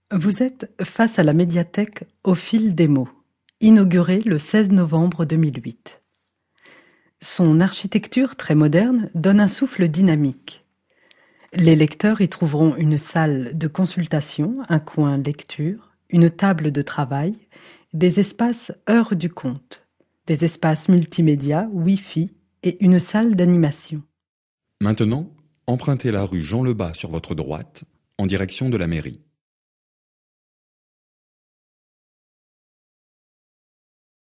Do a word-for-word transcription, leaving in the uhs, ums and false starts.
Vous êtes face à la médiathèque Au fil des mots, inaugurée le seize novembre deux mille huit. Son architecture très moderne donne un souffle dynamique. Les lecteurs y trouveront une salle de consultation, un coin lecture, une table de travail, des espaces heures du compte, des espaces multimédia, Wi-Fi et une salle d'animation. Maintenant, empruntez la rue Jean Lebas sur votre droite, en direction de la mairie.